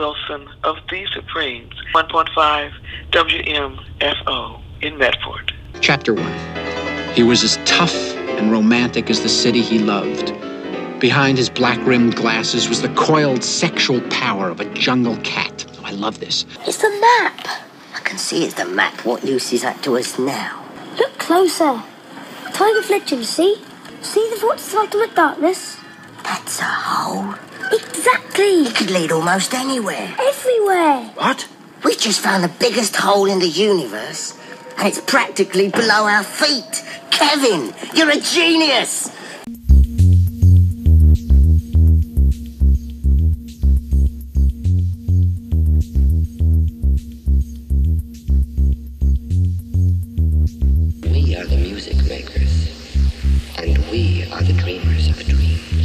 Wilson of The Supremes, 1.5 WMFO in Medford. Chapter 1. He was as tough and romantic as the city he loved. Behind his black-rimmed glasses was the coiled sexual power of a jungle cat. Oh, I love this. It's the map. I can see it's the map. What use is that to us now? Look closer. Tiger Fletcher, see? See the vortex of ultimate darkness? That's a hole. Exactly. It could lead almost anywhere. Everywhere. What? We just found the biggest hole in the universe, and it's practically below our feet. Kevin, you're a genius. We are the music makers, and we are the dreamers of dreams.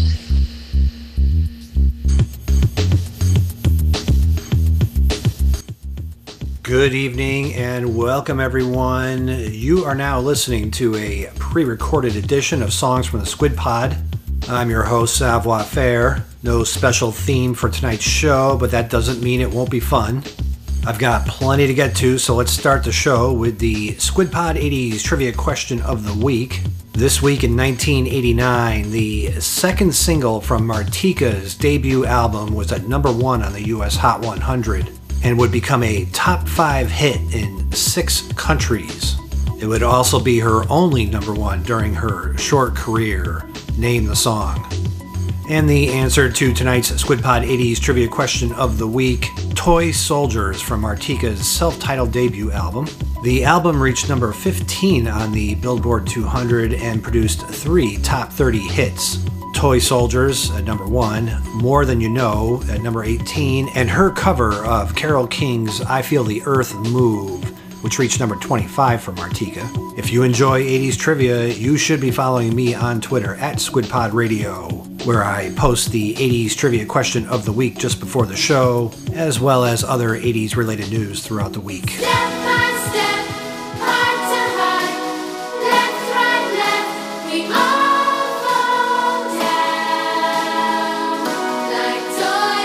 Good evening and welcome everyone. You are now listening to a pre-recorded edition of Songs from the Squid Pod. I'm your host, Savoir Faire. No special theme for tonight's show, but that doesn't mean it won't be fun. I've got plenty to get to, so let's start the show with the Squid Pod 80s Trivia Question of the Week. This week in 1989, the second single from Martika's debut album was at number 1 on the US Hot 100 and would become a top 5 hit in 6 countries. It would also be her only number 1 during her short career. Name the song. And the answer to tonight's Squid Pod 80s Trivia Question of the Week, Toy Soldiers from Martika's self-titled debut album. The album reached number 15 on the Billboard 200 and produced 3 top 30 hits. Toy Soldiers at number 1, More Than You Know at number 18, and her cover of Carole King's I Feel the Earth Move, which reached number 25 for Martika. If you enjoy 80s trivia, you should be following me on Twitter at SquidPodRadio, where I post the 80s Trivia Question of the Week just before the show, as well as other 80s related news throughout the week. Step by step, heart to heart, left, right, left, we all fall down like toy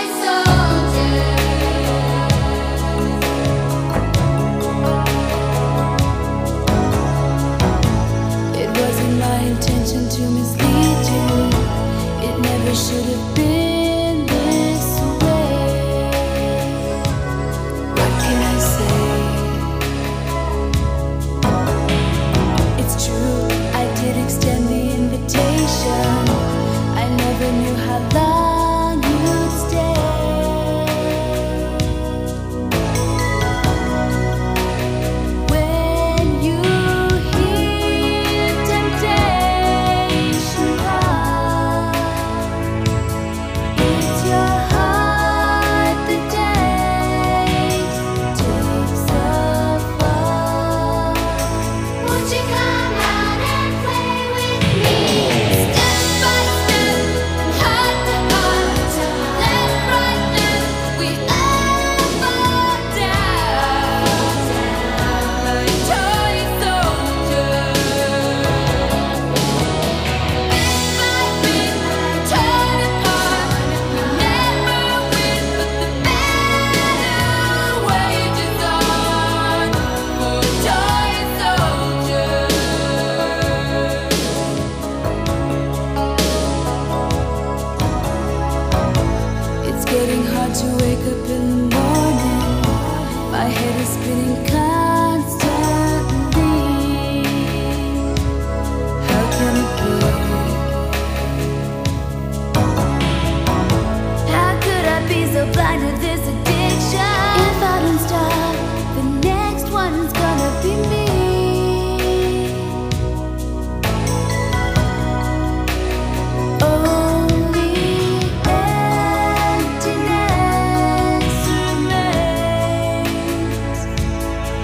soldiers. It wasn't my intention to mislead you. It never should have been this way. What can I say? It's true, I did extend the invitation. I never knew how long you'd stay. When you hear temptation call, it's your heart that takes a fall. Won't you come out and play with me? Step by step, heart to heart, left, right, left, we all fall down like toy soldiers. Bit by bit, torn apart, we never win, but the battle wages on for toy soldiers. It's getting hard to wake up in the morning. My head is spinning constantly. How can it be? How could I be so blind to this addiction? If I don't stop, the next one's gonna be me. Only emptiness remains.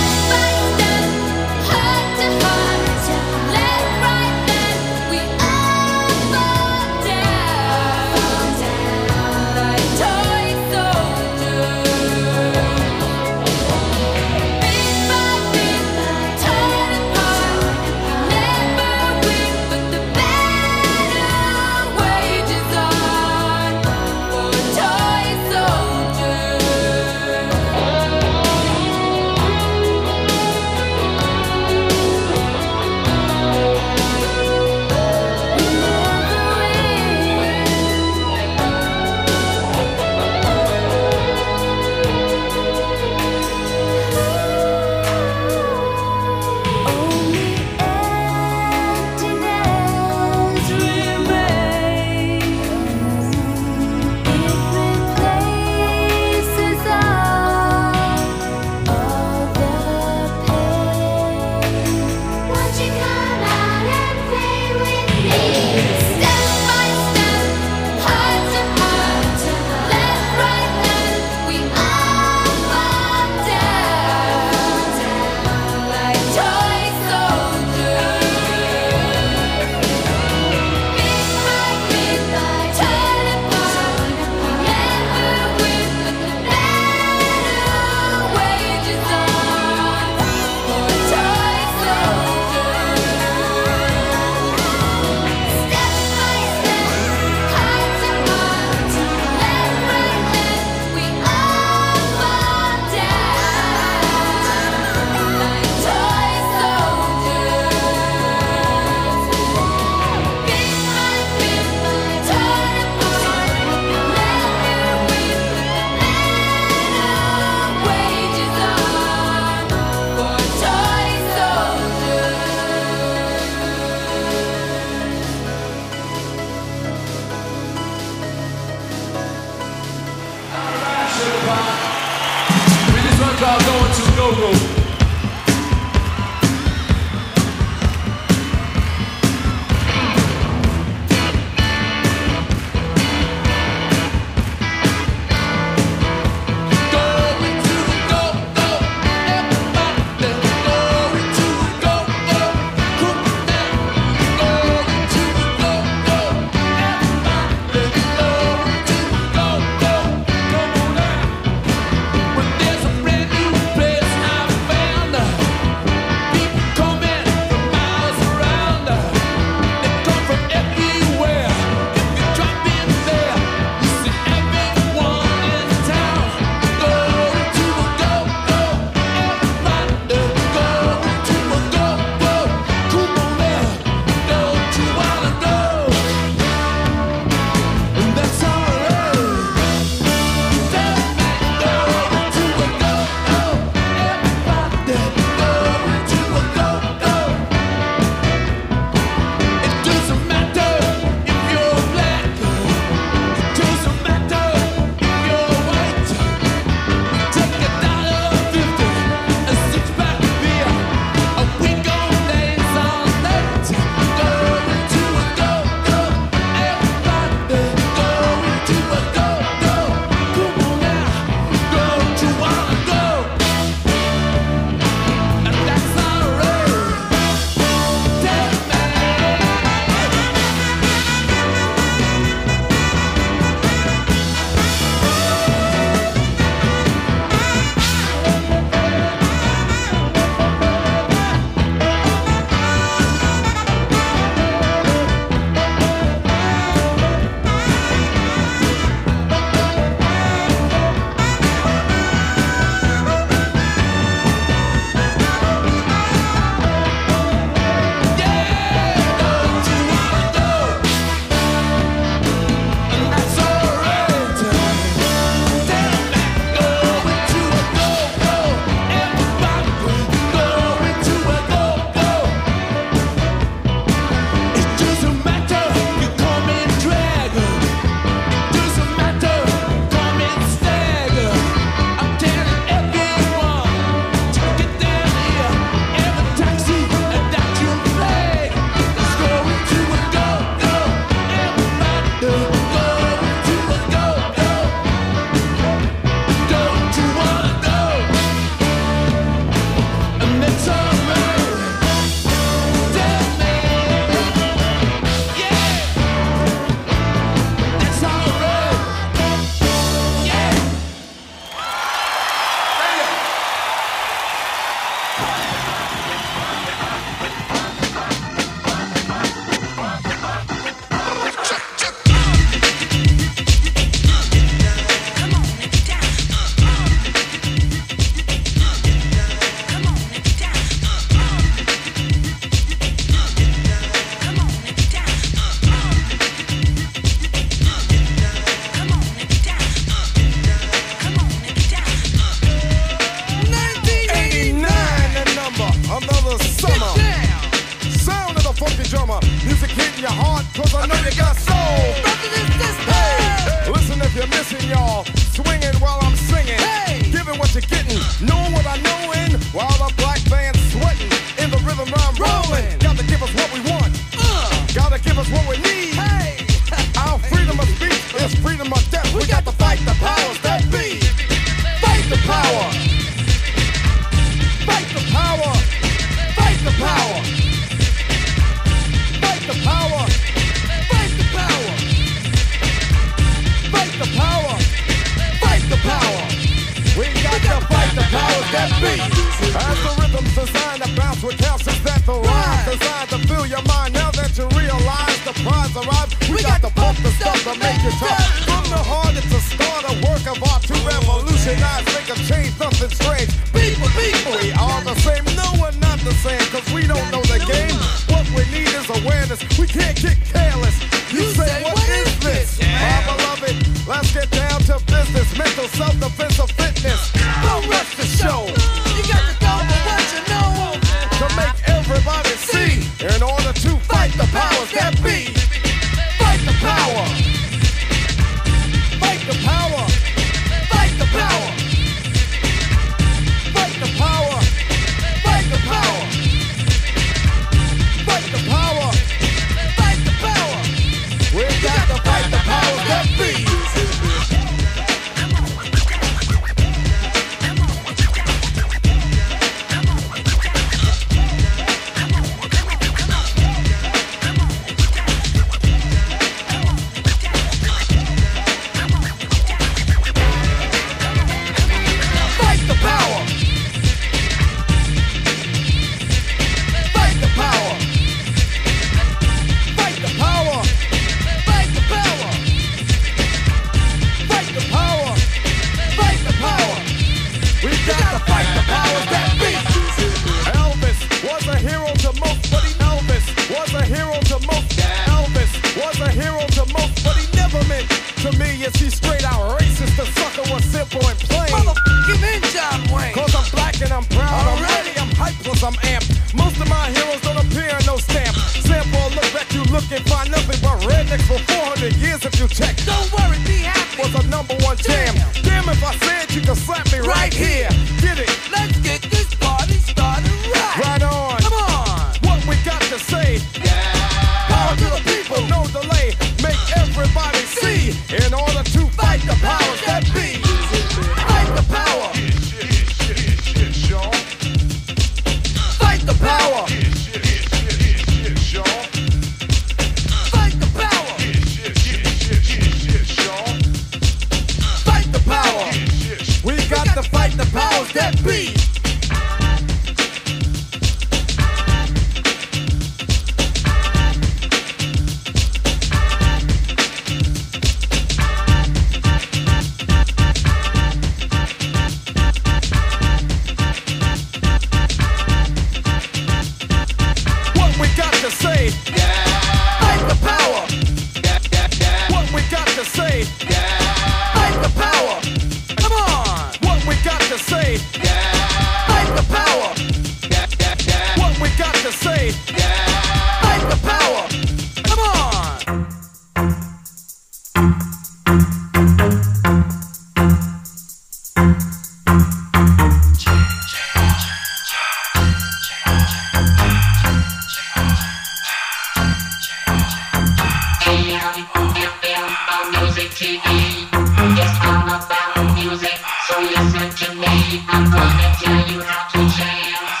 So listen to me, I'm gonna tell you how to chance.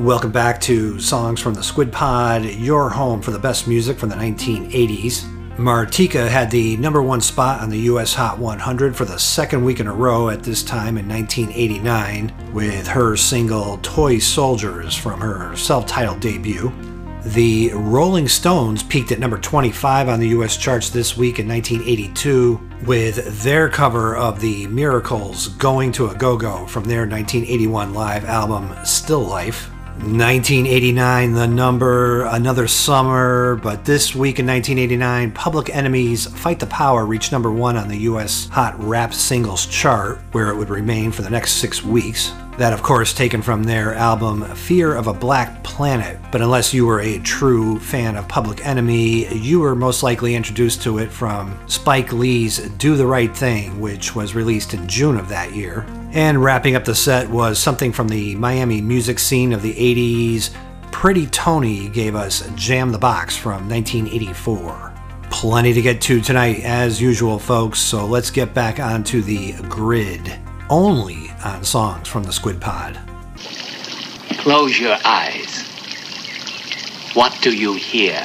Welcome back to Songs from the Squid Pod, your home for the best music from the 1980s. Martika had the number one spot on the US Hot 100 for the second week in a row at this time in 1989 with her single Toy Soldiers from her self-titled debut. The Rolling Stones peaked at number 25 on the US charts this week in 1982 with their cover of the Miracles' Going to a Go-Go from their 1981 live album Still Life. 1989, The Number, Another Summer, but this week in 1989, Public Enemy's Fight the Power reached number one on the US Hot Rap Singles chart, where it would remain for the next 6 weeks. That, of course, taken from their album Fear of a Black Planet, but unless you were a true fan of Public Enemy, you were most likely introduced to it from Spike Lee's Do the Right Thing, which was released in June of that year. And wrapping up the set was something from the Miami music scene of the 80s. Pretty Tony gave us Jam the Box from 1984. Plenty to get to tonight as usual, folks, so let's get back onto the grid. Only on Songs from the Squid Pod. Close your eyes. What do you hear?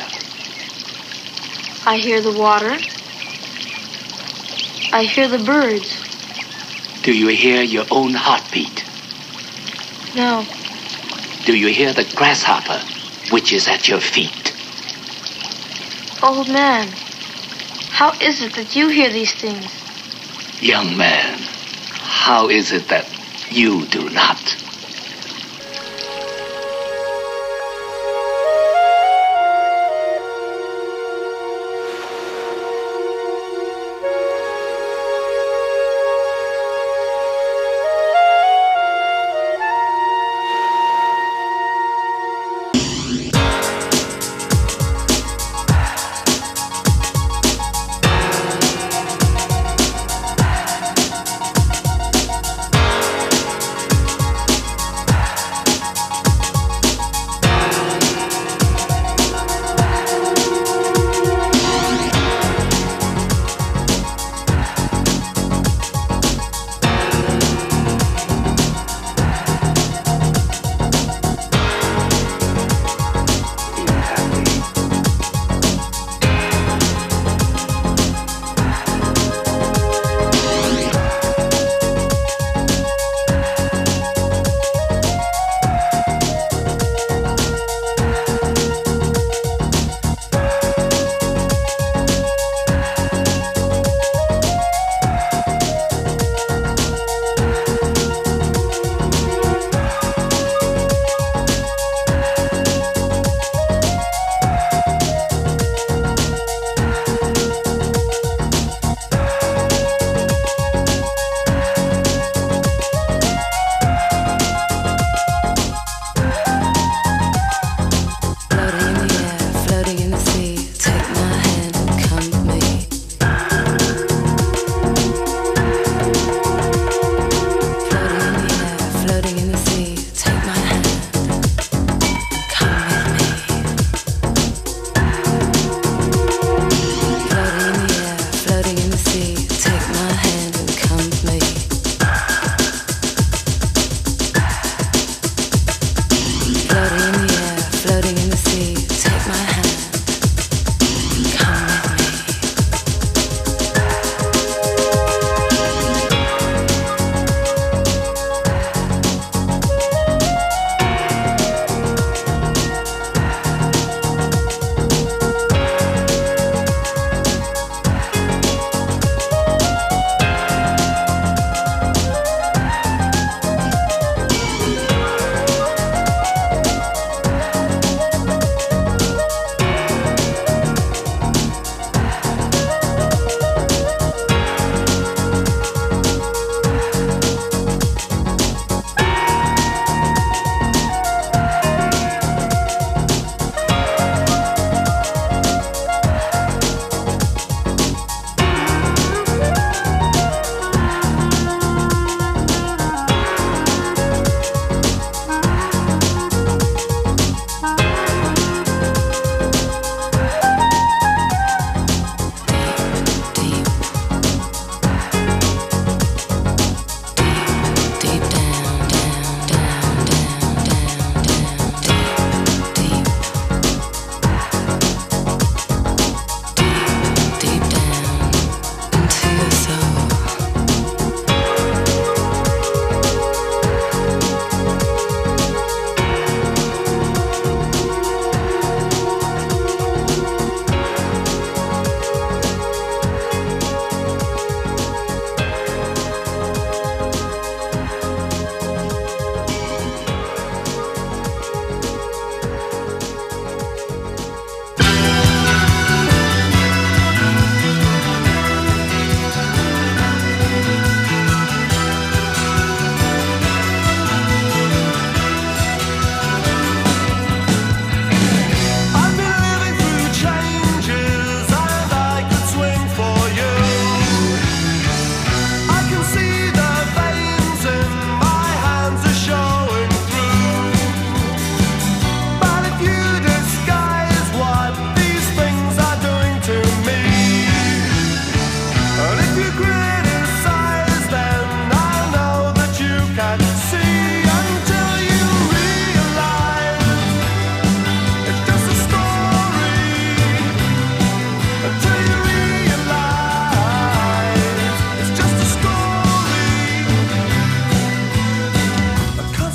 I hear the water. I hear the birds. Do you hear your own heartbeat? No. Do you hear the grasshopper, which is at your feet? Old man, how is it that you hear these things? Young man, how is it that you do not?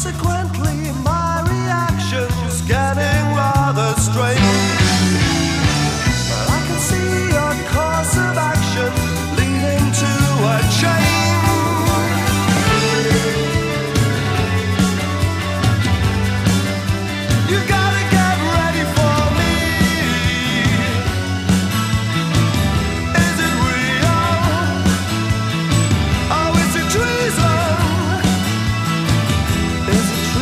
Consequently, my reaction's getting rather strange. But I can see your course of action leading to a change. You gotta get ready for me. Is it real? Oh, is it treason? Is it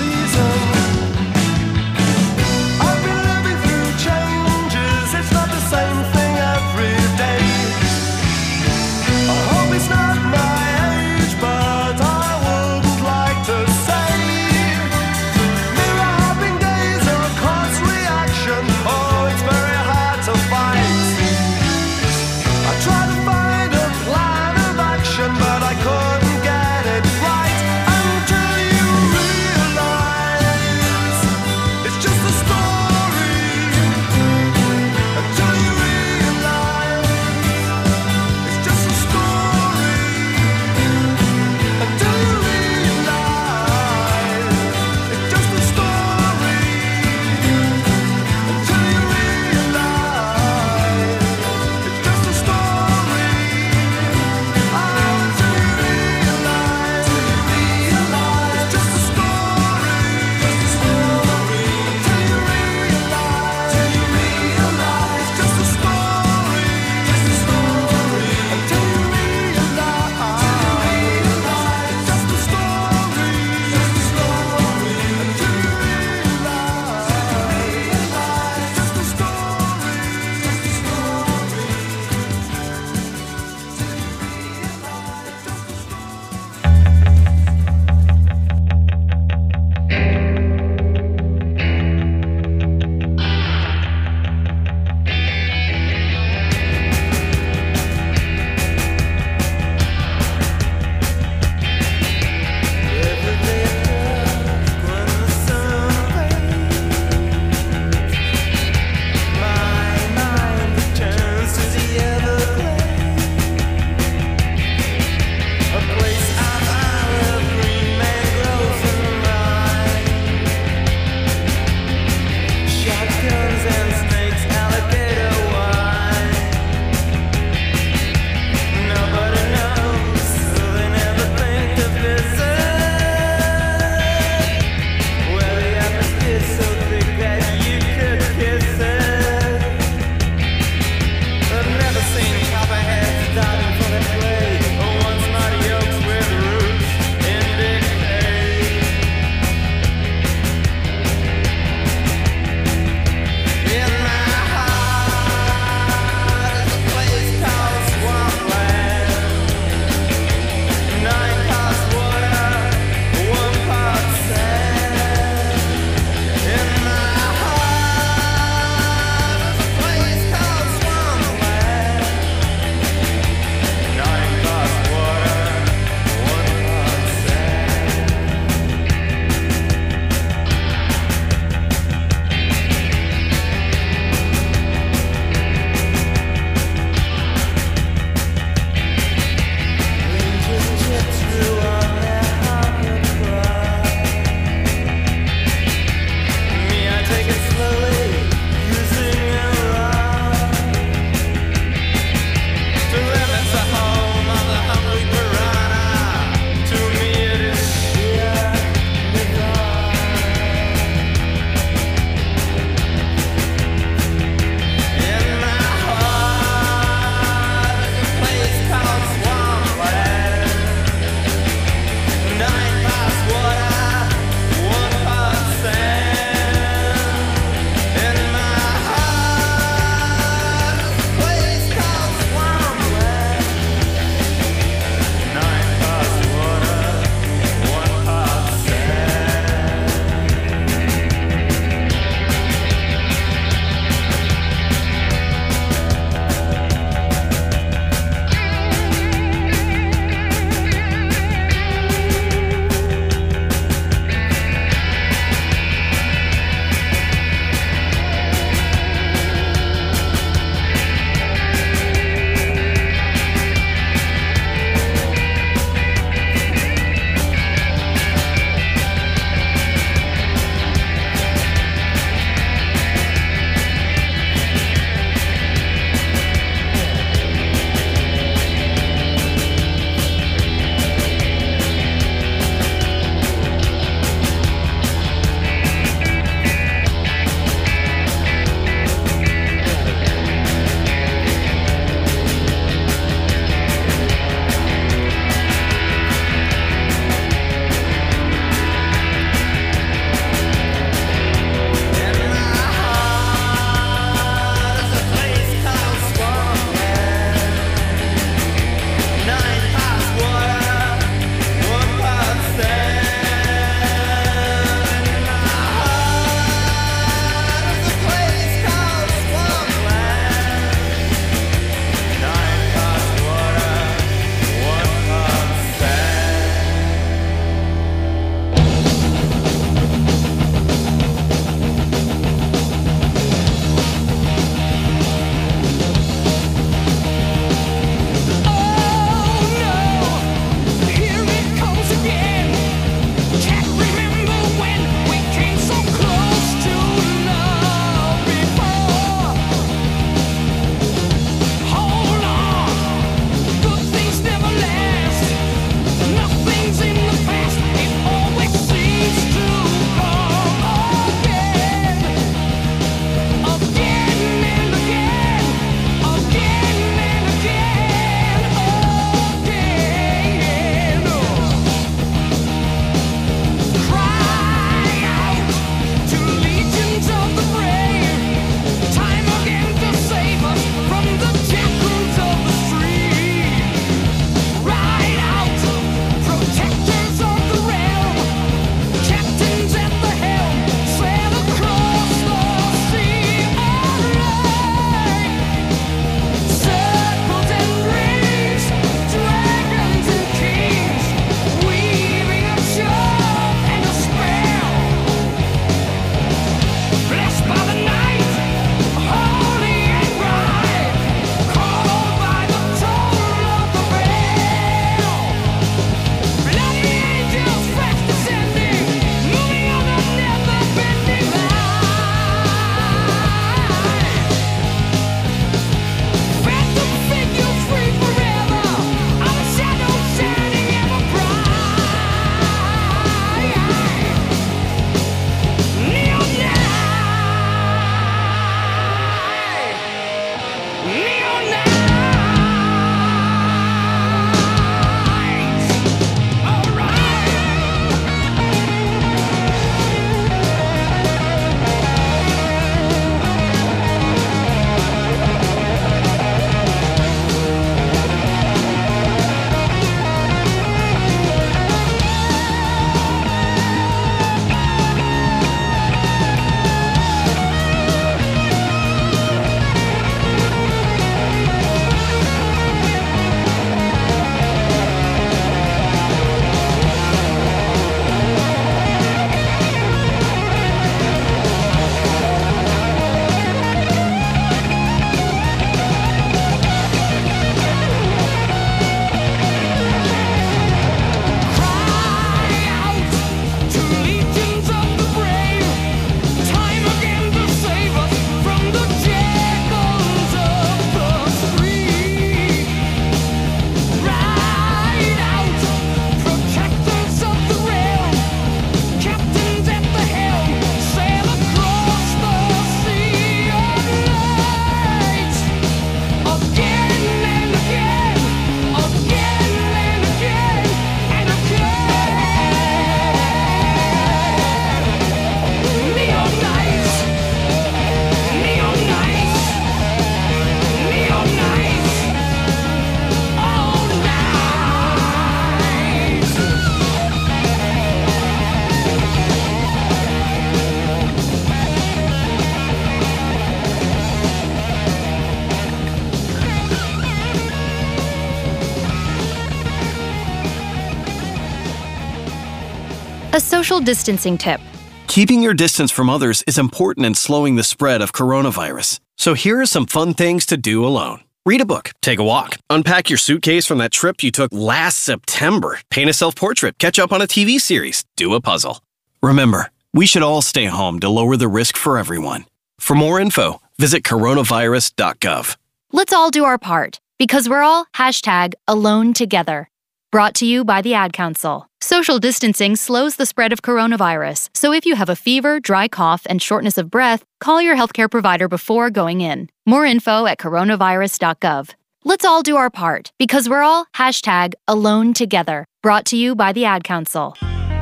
A social distancing tip. Keeping your distance from others is important in slowing the spread of coronavirus. So here are some fun things to do alone. Read a book, take a walk, unpack your suitcase from that trip you took last September, paint a self-portrait, catch up on a TV series, do a puzzle. Remember, we should all stay home to lower the risk for everyone. For more info, visit coronavirus.gov. Let's all do our part, because we're all #AloneTogether. Brought to you by the Ad Council. Social distancing slows the spread of coronavirus, so if you have a fever, dry cough, and shortness of breath, call your healthcare provider before going in. More info at coronavirus.gov. Let's all do our part, because we're all #AloneTogether. Brought to you by the Ad Council.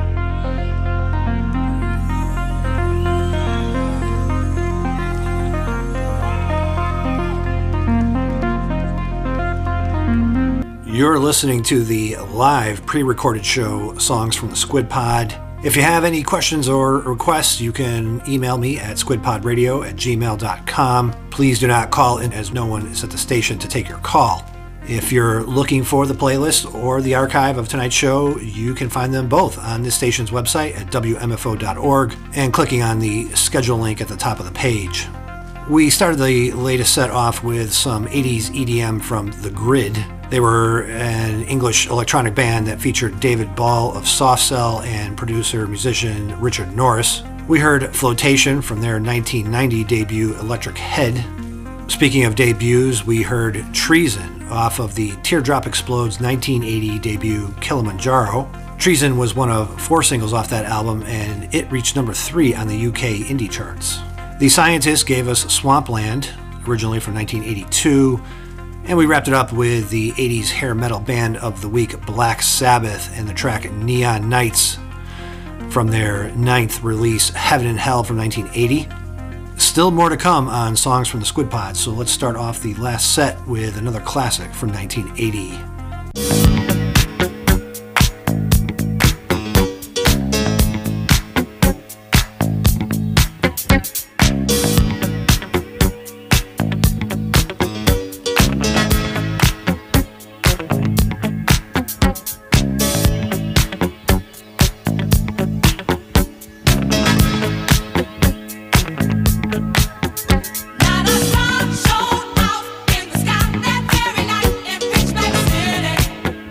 You're listening to the live pre-recorded show, Songs from the Squid Pod. If you have any questions or requests, you can email me at squidpodradio@gmail.com. Please do not call in, as no one is at the station to take your call. If you're looking for the playlist or the archive of tonight's show, you can find them both on this station's website at wmfo.org and clicking on the schedule link at the top of the page. We started the latest set off with some 80s EDM from The Grid. They were an English electronic band that featured David Ball of Soft Cell and producer-musician Richard Norris. We heard Flotation from their 1990 debut Electric Head. Speaking of debuts, we heard Treason off of the Teardrop Explodes 1980 debut Kilimanjaro. Treason was one of 4 singles off that album, and it reached number 3 on the UK indie charts. The Scientists gave us Swampland, originally from 1982, and we wrapped it up with the 80s hair metal band of the week, Black Sabbath, and the track Neon Nights from their 9th release, Heaven and Hell from 1980. Still more to come on Songs from the Squid Pod, so let's start off the last set with another classic from 1980. Showed out in the sky that very night in Pittsburgh City.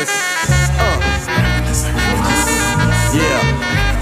reminisce. Yeah.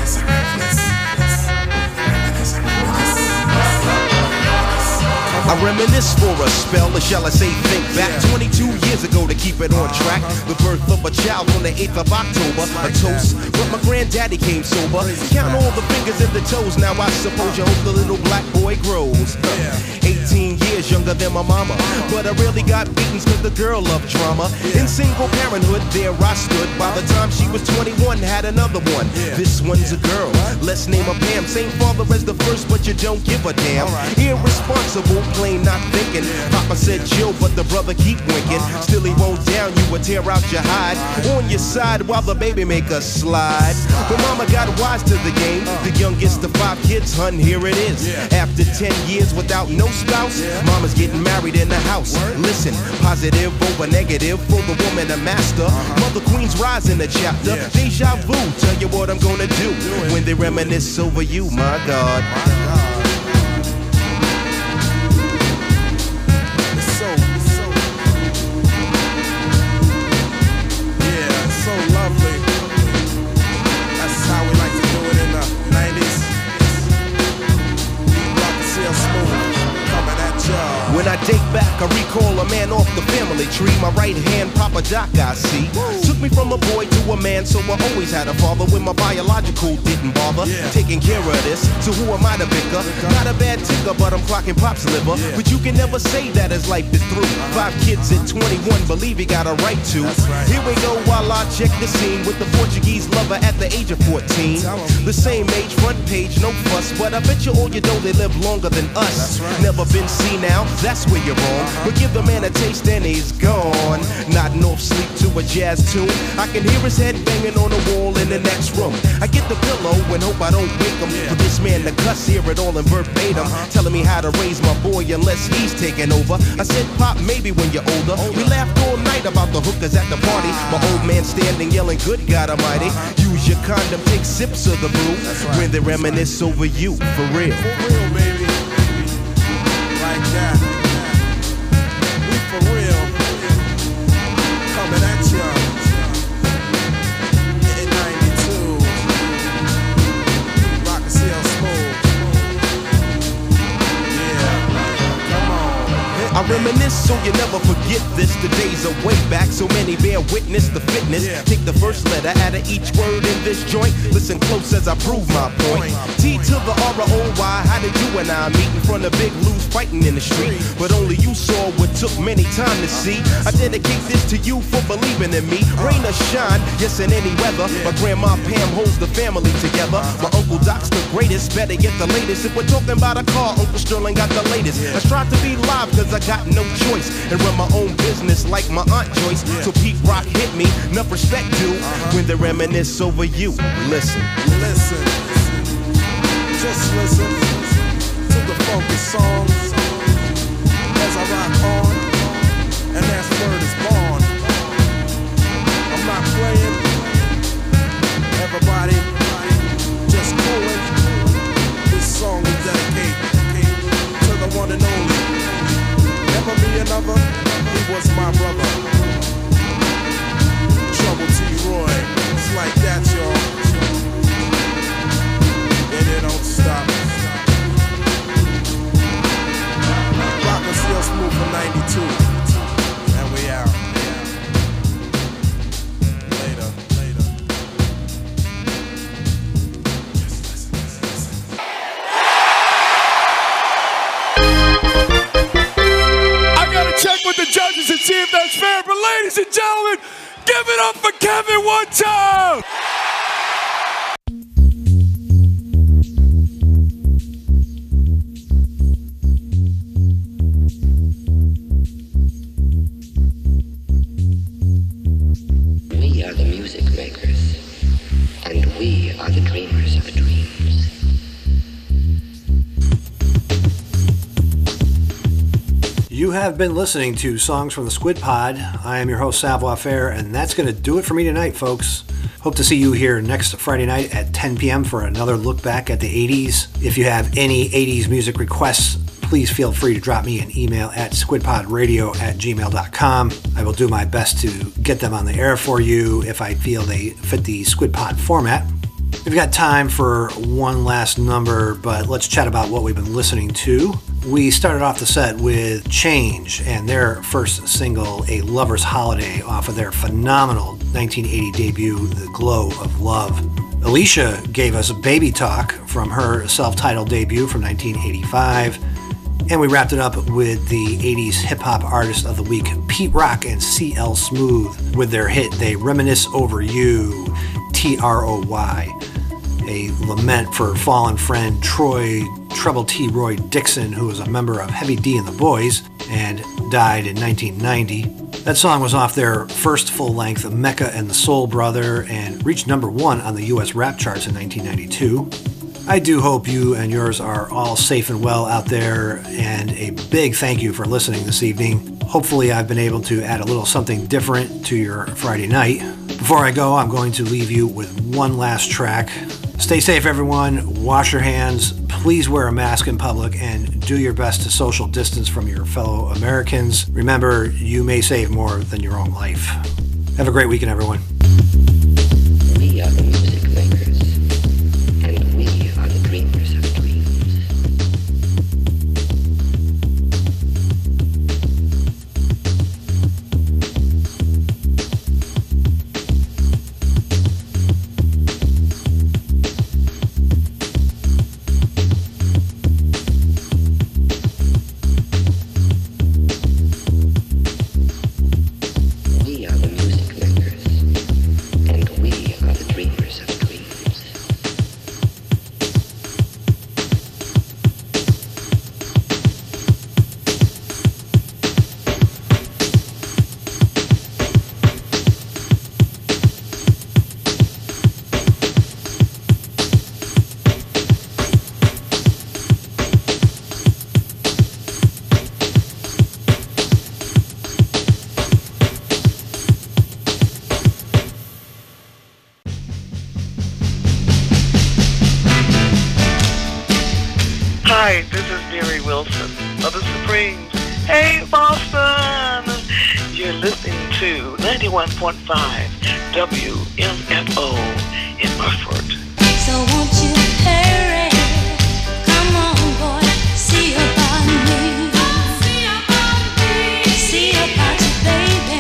I reminisce for a spell, or shall I say think back 22 years ago to keep it on track. The birth of a child on the 8th of October, a toast, but my granddaddy came sober. Count all the fingers and the toes, now I suppose you hope the little black boy grows. 18 years younger than my mama, but I really got beatings cause the girl loved drama. In single parenthood, there I stood. By the time she was 21, had another one. This one's a girl, let's name her Pam. Same father as the first, but you don't give a damn. Irresponsible, plain not thinking. Papa said chill, but the brother keep winking. Still he won't down you or tear out your hide. On your side while the baby make a slide. But mama got wise to the game. The youngest of 5 kids, hun, here it is. After 10 years without no spouse, mama's getting married in the house. Listen, positive over negative for the woman a master. Mother Queen's rise in the chapter. Deja vu, tell you what I'm gonna do when they reminisce over you, my God. When I date back, I recall a man off the family tree. My right hand, Papa Doc, I see. Took me from a boy to a man, so I always had a father when my biological didn't bother. Taking care of this, so who am I to bicker? Not a bad ticker, but I'm clocking Pop's liver. But you can never say that his life is through. 5 kids at 21, believe he got a right to. Here we go while I check the scene with the Portuguese lover at the age of 14. The same age, front page, no fuss, but I bet you all you know they live longer than us. Never been seen now, that's where you're wrong. But give the man a taste and he's gone. Nodding off sleep to a jazz tune. I can hear his head banging on the wall in the next room. I get the pillow and hope I don't wake him. For this man to cuss, hear it all in verbatim. Telling me how to raise my boy unless he's taking over. I said, Pop, maybe when you're older. We laughed all night about the hookers at the party. My old man standing yelling, good God Almighty. Use your condom, take sips of the brew. When they reminisce over you, for real. For real, baby. Like that. We for real. Coming at ya. In 92. Rock and CL Smooth. Yeah. Come on. I reminisce so you never forget this. The days are way back, so many bear witness the fitness. Take the first letter out of each word in this joint. Listen close as I prove my point. T to the R-O-Y. How did you and I meet in front of Big Lou's fighting in the street? But only you saw what took many time to see. I dedicate this to you for believing in me. Rain or shine, yes, in any weather. My grandma Pam holds the family together. My Uncle Doc's the greatest, better get the latest. If we're talking about a car, Uncle Sterling got the latest. I strive to be live cause I got no choice. And run my own business like my Aunt Joyce. So Pete Rock hit me, enough respect due. When they reminisce over you, listen. Listen. Just listen to the funky songs as I rock on, and that's word is born. I'm not playing, everybody just coolin'. This song we dedicate to the one and only. Never be another, he was my brother. Trouble T. Roy, it's like that, y'all. And it don't stop. Rock and still smooth for 92. And we out. Later. I gotta check with the judges and see if that's fair. But ladies and gentlemen, give it up for Kevin one time. We are the music makers, and we are the dreamers of dreams. You have been listening to Songs from the Squid Pod. I am your host, Savoir Faire, and that's going to do it for me tonight, folks. Hope to see you here next Friday night at 10 p.m. for another look back at the 80s. If you have any 80s music requests, please feel free to drop me an email at squidpodradio@gmail.com. I will do my best to get them on the air for you if I feel they fit the SquidPod format. We've got time for one last number, but let's chat about what we've been listening to. We started off the set with Change and their first single, A Lover's Holiday, off of their phenomenal 1980 debut, The Glow of Love. Alicia gave us Baby Talk from her self-titled debut from 1985. And we wrapped it up with the 80s hip-hop artist of the week, Pete Rock and CL Smooth, with their hit, They Reminisce Over You, TROY. A lament for fallen friend Troy Trouble T. Roy Dixon, who was a member of Heavy D and the Boys and died in 1990. That song was off their first full-length, Mecca and the Soul Brother, and reached number 1 on the U.S. rap charts in 1992. I do hope you and yours are all safe and well out there, and a big thank you for listening this evening. Hopefully I've been able to add a little something different to your Friday night. Before I go, I'm going to leave you with one last track. Stay safe, everyone. Wash your hands. Please wear a mask in public and do your best to social distance from your fellow Americans. Remember, you may save more than your own life. Have a great weekend, everyone. We are the music makers, and we are the dreamers of dreams. Hi, this is Mary Wilson of the Supremes. Hey, Boston! You're listening to 91.5 WMFO in Murford. So won't you hurry? Come on, boy, see about me. See about you, baby.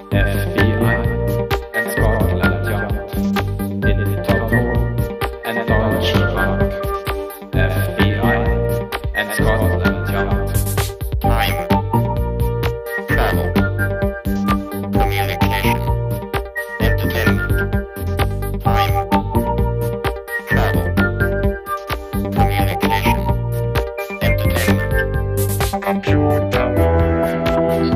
FBI and Scotland Yard in Togo and Deutsche Bank. FBI and Scotland Yard. Time, travel, communication, entertainment. Time, travel, communication, entertainment. Computer world.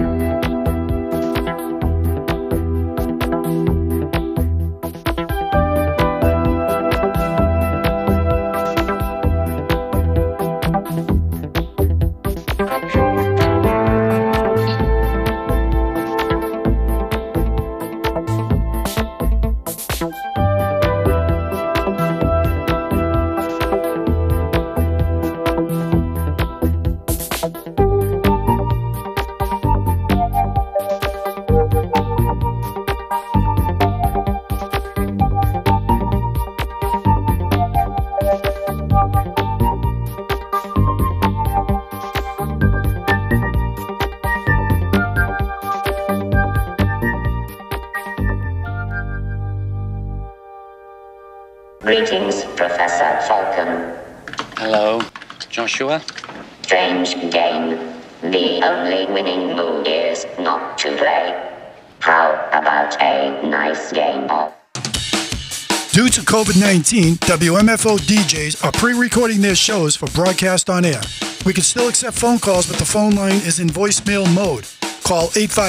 Greetings, Professor Falcon. Hello, Joshua. Strange game. The only winning move is not to play. How about a nice game of... Due to COVID-19, WMFO DJs are pre-recording their shows for broadcast on air. We can still accept phone calls, but the phone line is in voicemail mode. Call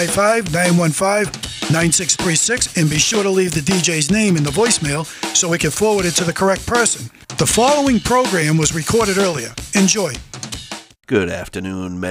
855-915-9636 and be sure to leave the DJ's name in the voicemail so we can forward it to the correct person. The following program was recorded earlier. Enjoy. Good afternoon,